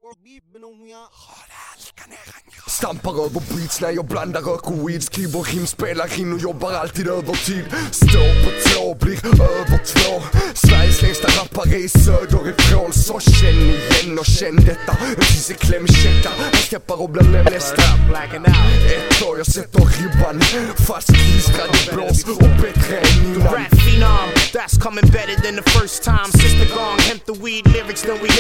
Stampar över beats när jag blandar rök och weed. Skriver rim, spelar in och jobbar alltid övertid. Står på tå, blir över två. Sveriges längsta rappare i söderifrån. Så känn igen och känn detta. En tisse klämkäcka, han steppar och blir nästa. Ett år jag sätter ribban, fast klistrad i blås och bättre än innan. Rap phenom, that's coming better than the first time. Sister gone, hemp the weed lyrics, then we